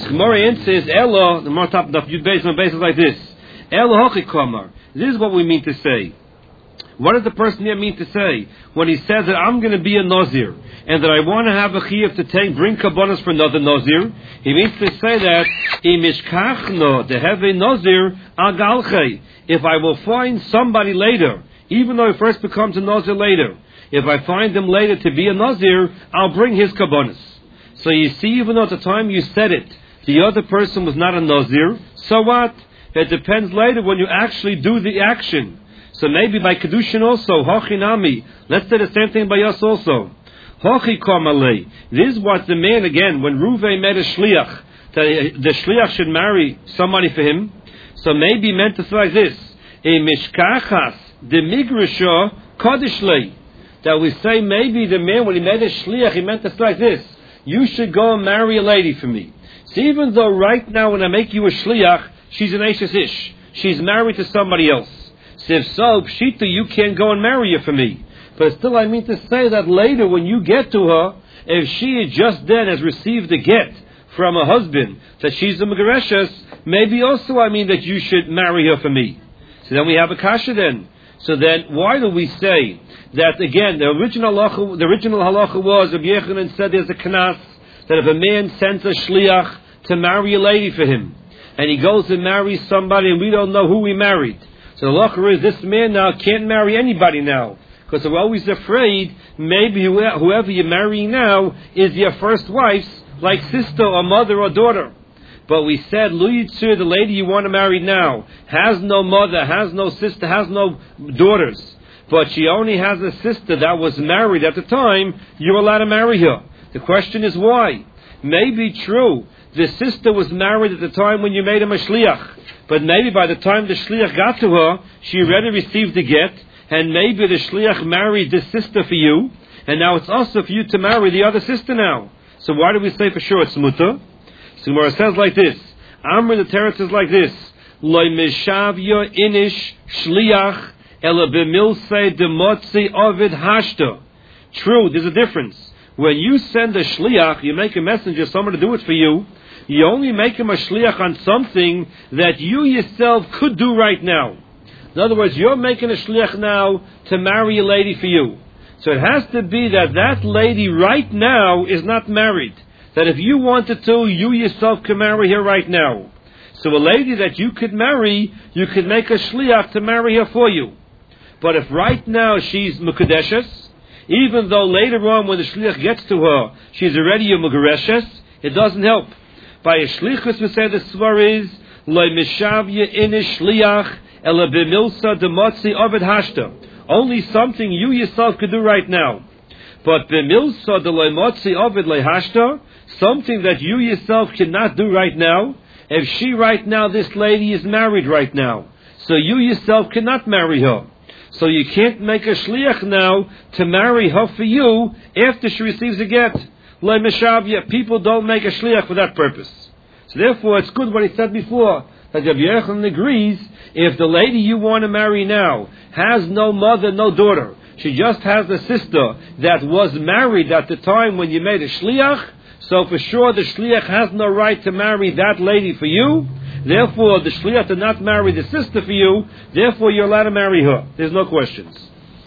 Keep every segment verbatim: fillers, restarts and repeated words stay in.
So Gemara answers, Elo, the more top of the base on basis like this. Elo hochi kamar. This is what we mean to say. What does the person here mean to say when he says that I'm going to be a Nazir and that I want to have a chiyuv to take, bring kabbanas for another Nazir? He means to say that imishkachno to have a Nazir agalchei. If I will find somebody later, even though he first becomes a Nazir later, if I find him later to be a Nazir, I'll bring his kabbanas. So you see, even though at the time you said it, the other person was not a Nazir, so what? It depends later when you actually do the action. So maybe by Kedushin also, Hochinami. Let's say the same thing by us also. Hochi Kamalei. This is what the man, again, when Reuven made a shliach, that the shliach should marry somebody for him. So maybe he meant to say like this. A mishkachas de migrisha kodishlei. That we say maybe the man, when he made a shliach, he meant to say like this. You should go and marry a lady for me. So even though right now when I make you a shliach, she's an Eishes Ish. She's married to somebody else. So if so, Pshita, you can't go and marry her for me. But still, I mean to say that later, when you get to her, if she just then has received a get from her husband, that she's a Megareshes, maybe also I mean that you should marry her for me. So then we have a kasha then. So then, why do we say that, again, the original halacha, the original halacha was, Rabbi Yechanan said there's a knas, that if a man sends a shliach to marry a lady for him, and he goes and marries somebody and we don't know who he married, so the halacha is this man now can't marry anybody now, because we're always afraid maybe whoever you're marrying now is your first wife's, like sister or mother or daughter. But we said, Lu Yitzur, the lady you want to marry now, has no mother, has no sister, has no daughters, but she only has a sister that was married at the time, you're allowed to marry her. The question is why? Maybe true, the sister was married at the time when you made him a shliach, but maybe by the time the shliach got to her, she already received the get, and maybe the shliach married this sister for you, and now it's also for you to marry the other sister now. So why do we say for sure it's mutter? So Gemara says like this, Amr the Teretz is like this, Loi mishavya inish shliach ela b'milsei demotzi ovid hashta. True, there's a difference. When you send a shliach, you make a messenger, someone to do it for you, you only make him a shliach on something that you yourself could do right now. In other words, you're making a shliach now to marry a lady for you. So it has to be that that lady right now is not married. That if you wanted to, you yourself can marry her right now. So a lady that you could marry, you could make a shliach to marry her for you. But if right now she's mukadeshes, even though later on when the shliach gets to her, she's already a mugareshes, it doesn't help. By a shlichus we say the svar is, Loi mishavya inish shliach ela b'milsa demotzi ovid hashta. Only something you yourself could do right now. But b'milsa de loi motzi ovid lehashta, something that you yourself cannot do right now, if she right now, this lady is married right now, so you yourself cannot marry her. So you can't make a shliach now to marry her for you after she receives a get. Le meshavya, people don't make a shliach for that purpose. So therefore it's good what he said before, that Rabbi Yechanan agrees, if the lady you want to marry now has no mother, no daughter, she just has a sister that was married at the time when you made a shliach, so for sure the shliach has no right to marry that lady for you. Therefore, the shliach did not marry the sister for you. Therefore, you're allowed to marry her. There's no questions.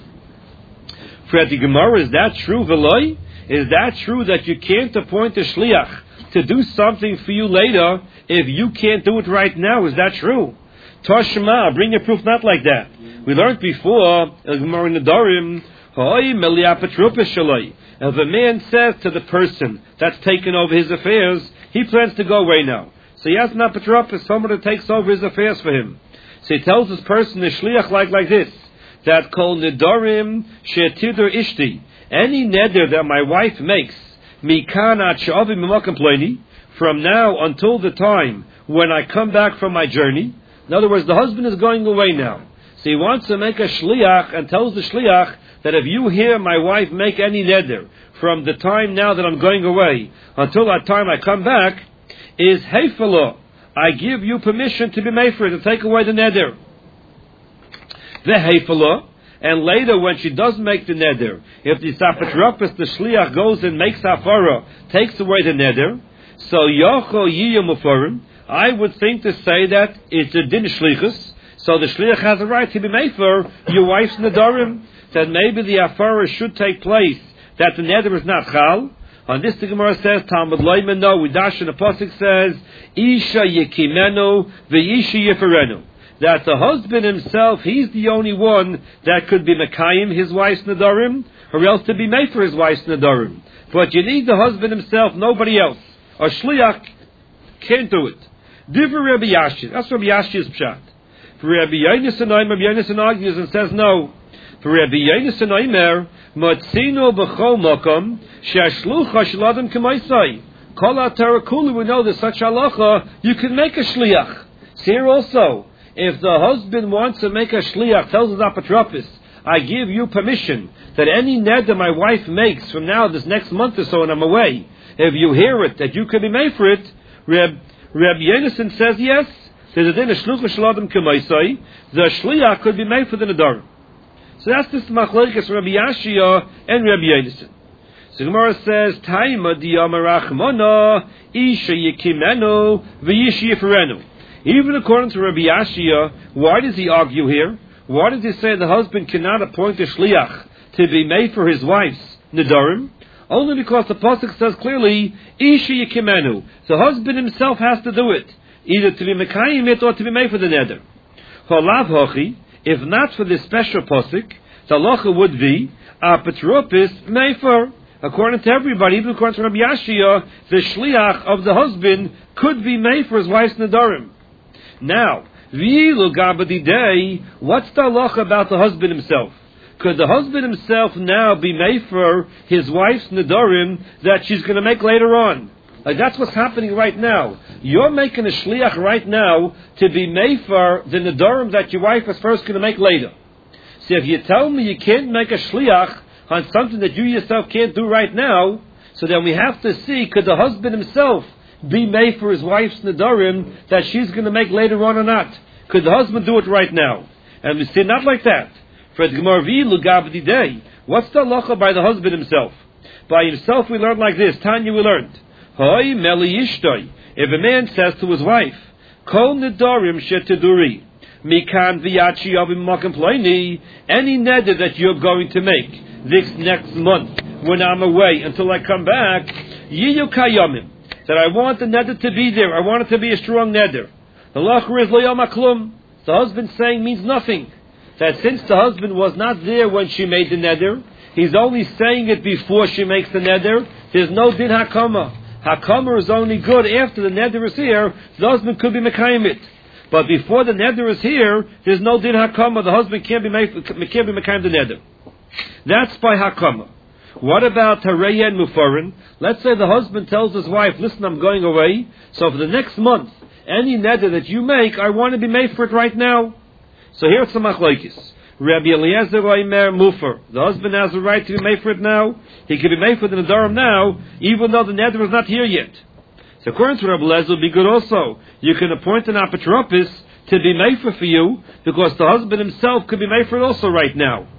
Frati Gemara, is that true, Veloy? Is that true that you can't appoint a shliach to do something for you later if you can't do it right now? Is that true? Toshma, bring your proof not like that. We learned before, Gemara Nedarim, Hoi Melia Petrupis Shaloi. If a man says to the person that's taken over his affairs, he plans to go away now. So he has an apotropos, someone that takes over his affairs for him. So he tells this person, the shliach, like like this, that kol nedarim she'tidur ishti, any neder that my wife makes, mikan ad she'avi mimokam ploni, from now until the time when I come back from my journey. In other words, the husband is going away now. So he wants to make a shliach and tells the shliach that if you hear my wife make any neder from the time now that I'm going away until that time I come back, is heifelo, I give you permission to be mefer, to take away the neder. The heifelo, and later when she does make the neder, if the sapatropis, the shliach, goes and makes hafara, takes away the neder, So yocho yiyah mufarim. I would think to say that it's a din shlichus. So the shliach has a right to be mefer your wife's nedarim. That maybe the afara should take place. That the neder is not chal. On this the Gemara says Talmud loymeno. We dash in the pasuk says isha yekimenu ve'isha yeferenu. That the husband himself, he's the only one that could be mekayim his wife's nedarim, or else to be made for his wife's nedarim. But you need the husband himself, nobody else. A shliach can't do it. Divrei Rabbi Yashi. That's Rabbi Yashi's pshat. For Rabbi Yonasan, Rabbi Yonasan argues and says no. For Rabbi Yonasan Omer, Matzino b'chol makom she'ashlucha shel adam k'maisai. Kol ha'tarakulu, we know there's such halacha, you can make a shliach. See here also, if the husband wants to make a shliach, tells his apotropis, I give you permission that any neder my wife makes from now, this next month or so, and I'm away, if you hear it, that you can be made for it, Reb, Reb Yonasan says yes, there's a din of shlucha shel adam k'maisai, the shliach could be made for the nedarim. So that's this machlokes Rabbi Yashia and Rabbi Yonasan. So Gemara says, Taima diyamar rachmana isha yekimenu v'yisha yeferenu. Even according to Rabbi Yashia, why does he argue here? Why does he say the husband cannot appoint a shliach to be made for his wife's nedarim? Only because the pasuk says clearly, isha yekimenu. The husband himself has to do it, either to be mekayim it or to be made for the neder. Halav hochi. If not for this special pasuk, the halacha would be apotropis mefer. According to everybody, even according to Rabbi Yashia, the shliach of the husband could be made for his wife's nedarim. Now, v'ilu gabadidei, what's the halacha about the husband himself? Could the husband himself now be made for his wife's nedarim that she's going to make later on? Like that's what's happening right now. You're making a shliach right now to be made for the nedarim that your wife is first going to make later. So if you tell me you can't make a shliach on something that you yourself can't do right now, so then we have to see, could the husband himself be made for his wife's nedarim that she's going to make later on or not? Could the husband do it right now? And we say not like that. For the Gemara v'ilu gabdidei, what's the halacha by the husband himself? By himself we learn like this. Tanya we learned. Hoy meli yishtoi. If a man says to his wife, Kol nedarim shetiduri, mikan v'yachi avim makom ploini, any neder that you're going to make this next month when I'm away until I come back, yiyu kayomim, that I want the neder to be there, I want it to be a strong neder. The halacha is lo yom haklum. The husband saying means nothing. That since the husband was not there when she made the neder, he's only saying it before she makes the neder, there's no din hakama. Hakama is only good after the neder is here, the husband could be mekayim it. But before the neder is here, there's no din hakama, the husband can't be can't be mekayim the neder. That's by hakama. What about Hareya and Mufarin? Let's say the husband tells his wife, listen, I'm going away, so for the next month, any neder that you make, I want to be made for it right now. So here's some machlokes. Rabbi Eliezer Omer Mufer. The husband has the right to be made for it now. He can be made for the nedarim now, even though the neder is not here yet. So according to Rabbi Eliezer, it would be good also. You can appoint an apotropis to be made for for you, because the husband himself could be made for it also right now.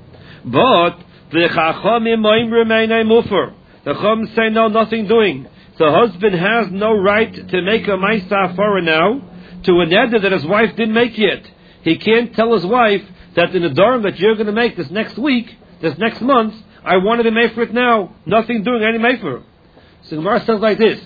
But the Chachamim Oimrei Mufer. The Chachamim say no, nothing doing. The husband has no right to make a ma'isa afara now to a neder that his wife didn't make yet. He can't tell his wife that the nedarim that you're going to make this next week, this next month, I want to be made for it now. Nothing doing any made for it. So the Gemara says like this.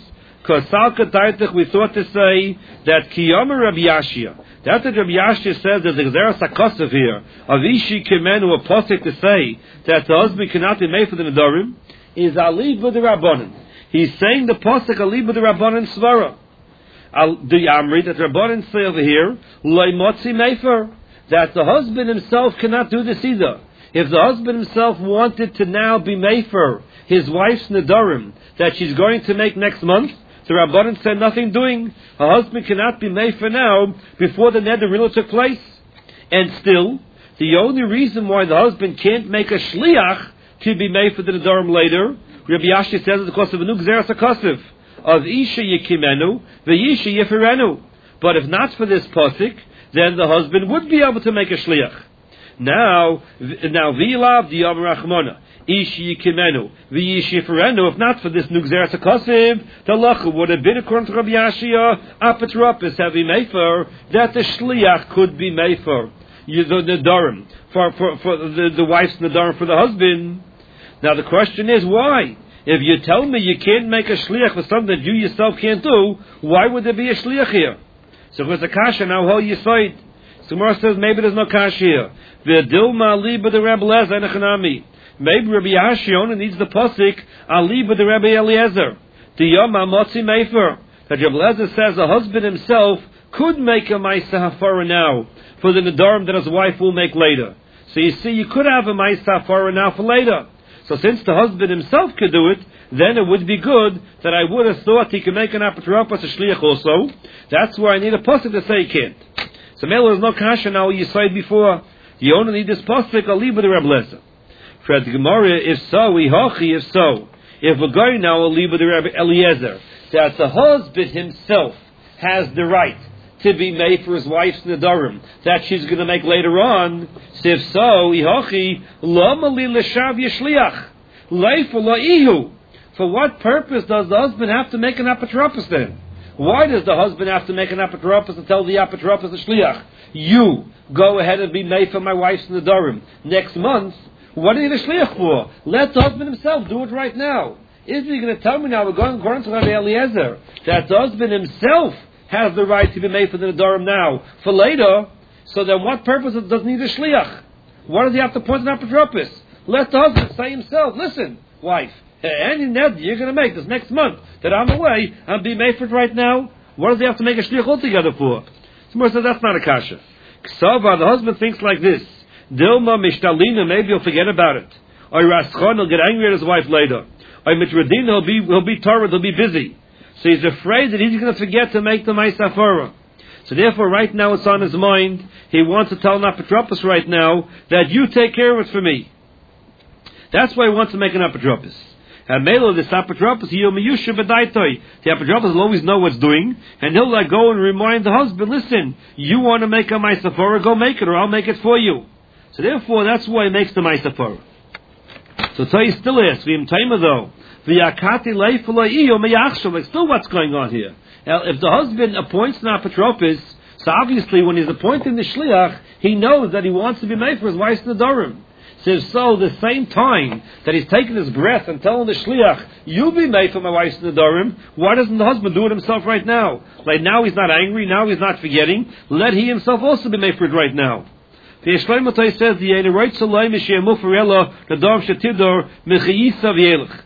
We thought to say that Kiyomer Rabbi Yashia. That's what Rabbi Yashia says that the Gezeras HaKosov here, of Ishi Kimenu, a posik to say that the husband cannot be made for the nedarim, is Ali B'D'Rabbanan. He's saying the posik Ali B'D'Rabbanan Svara. The Amri that Rabbanan say over here, Loimotzi Mefer, that the husband himself cannot do this either. If the husband himself wanted to now be Mefer, his wife's nedarim, that she's going to make next month, the Rabbanan said nothing doing. Her husband cannot be Mefer now before the neder really took place. And still, the only reason why the husband can't make a shliach to be made for the nedarim later, Rabbi Yashi says it's because of a new Gezeras HaKosov of Isha Yekimenu, V'Yisha Yeferenu. But if not for this posik, then the husband would be able to make a shliach. Now, now v'yilav diyam rachmona. Ishi yikimenu v'yishi ferenu. If not for this nugzeres hakosiv, the halacha would have been according to Rabbi Yashia apotropos heavy mefer that the shliach could be mefer the nedarim for for for the, the wife's nedarim for the husband. Now the question is why? If you tell me you can't make a shliach for something that you yourself can't do, why would there be a shliach here? So there's a kasha now. How you say it? So Gemara says maybe there's no kasha here. The dilma aliba the Rebbe Eliezer nechanami. Maybe Rabbi Yashi only needs the pasuk aliba the Rebbe Eliezer. The yom amotzi mefer. That Rebbe Eliezer says the husband himself could make a ma'isa hafara now for the nedarim that his wife will make later. So you see, you could have a ma'isa hafara now for later. So since the husband himself could do it, then it would be good that I would have thought he could make an apotropos a shliach also. That's where I need a pasuk to say he can't. So Mela is no kasha now. You said before, you only need this pasuk. I'll leave with the Rebbe Eliezer. For the Gemara, if so, we hochi. If so, if we're going now, I'll leave with the Rebbe Eliezer that the husband himself has the right to be made for his wife's nedarim that she's going to make later on. So if so, ihochi lama li l'shav yishliach leif la ihu. For what purpose does the husband have to make an apotropos then? Why does the husband have to make an apotropos to tell the apotropos the shliach, you go ahead and be made for my wife's nedarim next month? What are you the shliach for? Let the husband himself do it right now. Is he going to tell me now, we're going according to Rabbi Eliezer, that the husband himself has the right to be made for the nedarim now for later? So then what purpose does it need a shliach? What does he have to point an apotropos? Let the husband say himself, listen, wife, any ned you're going to make this next month that I'm away, I'm being made for it right now. What does he have to make a shliach altogether for? Someone says that's not a kasha. Ksava, the husband thinks like this. Dilma mishtalina, maybe he'll forget about it. Or Raschon, he'll get angry at his wife later. Or Mitradin, he'll be he'll be torrid, he'll be busy. So he's afraid that he's going to forget to make the ma'isa hafara. So therefore, right now it's on his mind. He wants to tell an apotropos right now that you take care of it for me. That's why he wants to make an apotropos. And Melo, this apotropos, the apotropos will always know what's doing, and he'll like go and remind the husband, listen, you want to make a ma'isa hafara, go make it, or I'll make it for you. So therefore, that's why he makes the ma'isa hafara. So Tay still asks, V'im Taima though, V'yakati leifulai iyo meyachshav, like still what's going on here? Now, if the husband appoints an apotropos, so obviously when he's appointing the shliach, he knows that he wants to be made for his wife's nedarim. So if so, the same time that he's taking his breath and telling the shliach, you be made for my wife's nedarim, why doesn't the husband do it himself right now? Like now he's not angry, now he's not forgetting, let he himself also be made for it right now. The Yeshleimotay says, the right Salai Mishiamu Farella, the Dom Shatidor, Mechiyisa Vielich.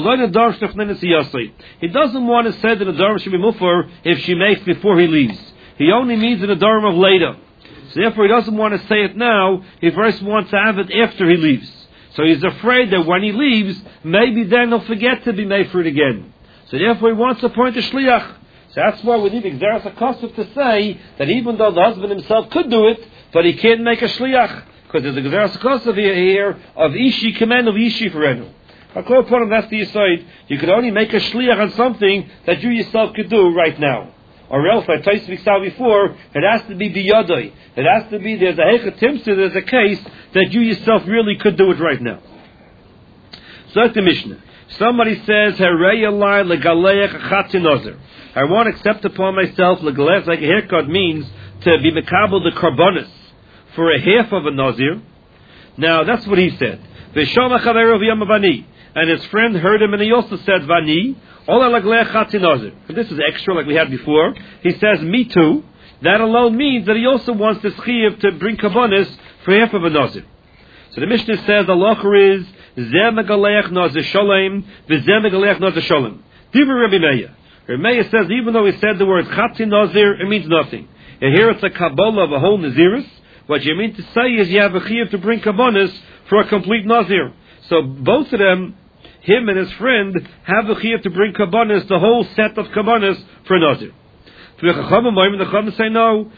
He doesn't want to say that the Dharma should be mufar if she makes before he leaves. He only means in the Dharma of later. So therefore he doesn't want to say it now. He first wants to have it after he leaves. So he's afraid that when he leaves, maybe then he'll forget to be made for it again. So therefore he wants to appoint a shliach. So that's why we need Xeris HaKosov to say that even though the husband himself could do it, but he can't make a shliach. Because there's a Xeris HaKosov here of Ishi Kemen of Ishi Ferenu. That's the aside. You could only make a shliach on something that you yourself could do right now. Or else, like Tais saw before, it has to be biyadai. It has to be, there's a hecha timsa, there's a case that you yourself really could do it right now. So that's the Mishnah. Somebody says, Herei alai legaleach chatzin ozer. I want to accept upon myself, legaleach, like a haircut means, to be mekabel the karbonis for a half of a nazir. Now, that's what he said. V'shama chaveru v'yamavani. And his friend heard him, and he also said, Vani, and this is extra, like we had before. He says, me too. That alone means that he also wants the chiyuv to bring kabbanis for half of a nazir. So the Mishnah says, the locher is, Zeh megaleach nazir sholem, v'zeh megaleach nazir sholem. Divrei Rabbi Meir. Rabbi Meir says, even though he said the word chatzi nazir, it means nothing. And here it's a kabbalah of a whole nazirus. What you mean to say is you have a chiyuv to bring kabbanis for a complete nazir. So both of them, him and his friend, have a chiyuv to bring kabbanis, the whole set of kabbanis for a nazir. The Chachamim say no.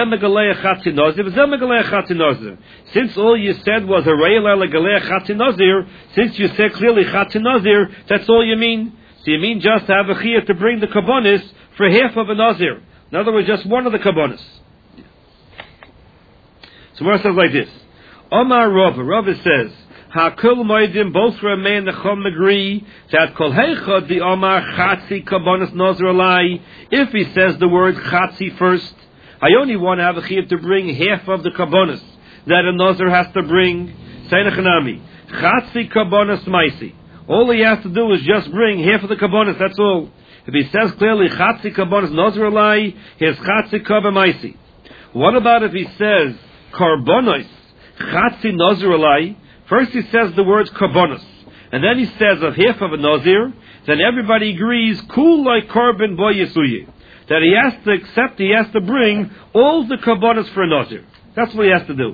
Since all you said was a nazir, since you said clearly chatzi nazir, that's all you mean. So you mean just to have a chiyuv to bring the kabbanis for half of a nazir. In other words, just one of the kabbanis. So where it says like this. Omar Rava, Rava says, Hakul Moedim, both Rameh and Nechom agree that Kol Heichad the Omar Chatzi Kabbanas Nazir Alai. If he says the word Chatzi first, I only want to have a chiyuv to bring half of the Kabbanas that a Nazir has to bring. Seinachanami, Chatzi Kabbanas Maisi. All he has to do is just bring half of the Kabbanas, that's all. If he says clearly Chatzi Kabbanas Nazir Alai, his Chatzi Kabba Maisi. What about if he says Karbonos Chatzi Nazir Alai? First he says the words Karbonos, and then he says of half of a Nazir, then everybody agrees, Kul like Karban Bo Yisuye, that he has to accept, he has to bring all the Karbonos for a Nazir. That's what he has to do.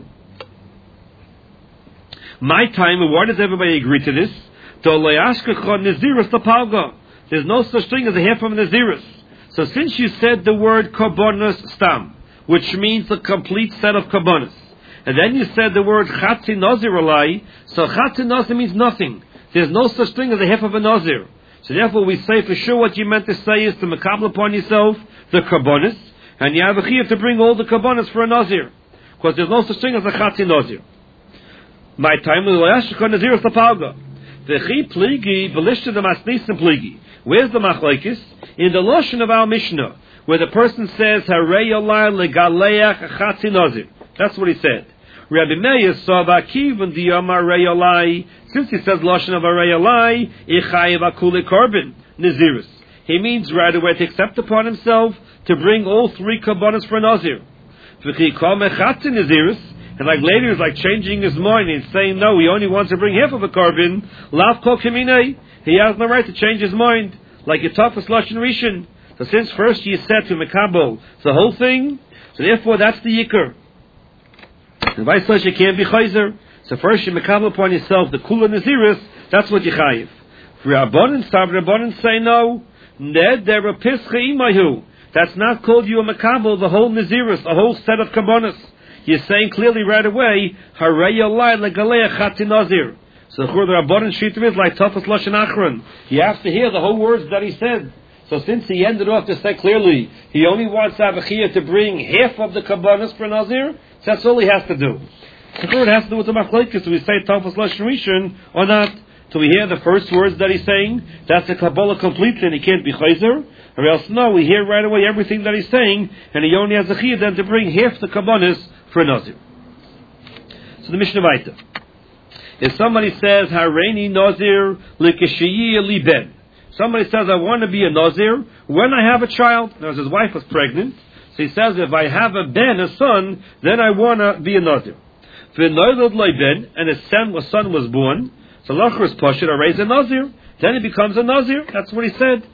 My time, why does everybody agree to this? There's no such thing as a half of a Nazirus. So since you said the word Karbonos Stam, which means the complete set of Karbonos, and then you said the word Chatzi Nazir Alai, so Chatzi Nazir means nothing. There's no such thing as a half of a Nazir. So therefore we say for sure what you meant to say is to makabel upon yourself the Karbonos, and you have a chiyuv to bring all the Karbonos for a Nazir. Because there's no such thing as a Chatzi Nazir. My time will Yashkon Nazir Slapalga. The Chi Pligi, Belishta the Masnis and Pligi. Where's the Machlaikis? In the Lashon of our Mishnah, where the person says, Harei Yolai Legaleach Chatzi Nazir. That's what he said. Rabbi Meir saw Vakivan the Yomar Reyolai. Since he says Lashon of Reyolai, Ichayev Akule Korban Nazirus. He means right away to accept upon himself to bring all three Karbonos for Nazir. Nazirus. And like later he's like changing his mind and saying no, he only wants to bring half of a Korban. Lav Kol Kamine. He has no right to change his mind. Like you talk for Lashon Rishon. So since first you said to Mekabel the whole thing, so therefore that's the Yikr. The vice versa can't be chayzer. So first you mekabel upon yourself the kula nazirus. That's what you chayiv. For Rabbanan, some Rabbanan say no. Ned der pischa imahu. That's not called you a mekabel the whole nazirus, a whole set of kabbonos. You're saying clearly right away harei yolai legalei chati nazir. So the Rabbanan shita is like tafas lashon achron. You have to hear the whole words that he said. So since he ended off to say clearly he only wants Avachia to bring half of the kabbonos for nazir. That's all he has to do. So it has to do with the machlokes. Do we say Tafas Lashon Rishon or not? Do we hear the first words that he's saying? That's the Kabbalah completely and he can't be chayzer? Or else no, we hear right away everything that he's saying and he only has the chiyuv then to bring half the kabbonos for a nazir. So the Mishnah Vayta. If somebody says, Hareini nazir likashiyi liben. Somebody says, I want to be a nazir when I have a child. Now his wife was pregnant. So he says, if I have a ben, a son, then I want to be a nazir. And his son, a son was born, so Lachar is Pashut, I raise a nazir. Then he becomes a nazir. That's what he said.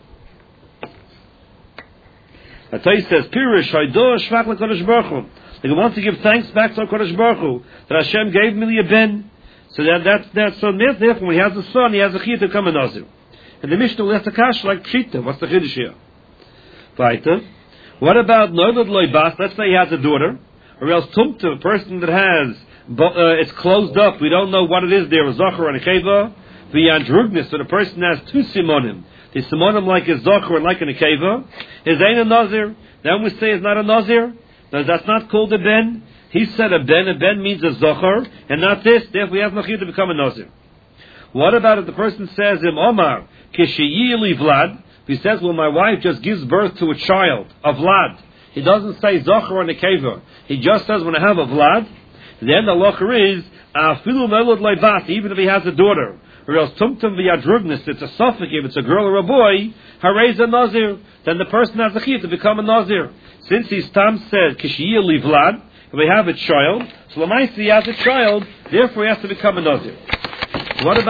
Atay says, Pirish, Haidoh, Shvach, LaKadosh Baruch Hu. Like he wants to give thanks back to HaKadosh Baruch Hu, that Hashem gave me a ben. So that, that's, that's, so therefore, when he has a son, he has a chiyuv to become a nazir. And the Mishnah will have to kash like Pshita. What's the chiddush here? Vaita. What about Noilad Loibas? Let's say he has a daughter, or else Tumta, a person that has, uh, it's closed up, we don't know what it is there, a Zocher and a Keva, V'yandrugnis, so the person has two Simonim, the Simonim like a Zocher and like a Keva, is ain't a Nazir, then we say it's not a Nazir, now that's not called a Ben, he said a Ben, a Ben means a Zocher, and not this, therefore he has no chiyuv to become a Nazir. What about if the person says, Im Omar, Kishiyili Vlad, he says, well, my wife just gives birth to a child, a Vlad. He doesn't say Zocher or Nekeva. He just says, when I have a Vlad, then the locher is, Afilu Melod Leibas, even if he has a daughter. Or else Tumtum V'yadrugnis, it's a suffix, if it's a girl or a boy, Harez a Nazir. Then the person has a chiyuv to become a Nazir. Since his Tam said, Kishiyili Vlad, if we have a child, so Lamaisi has a child, therefore he has to become a Nazir. What about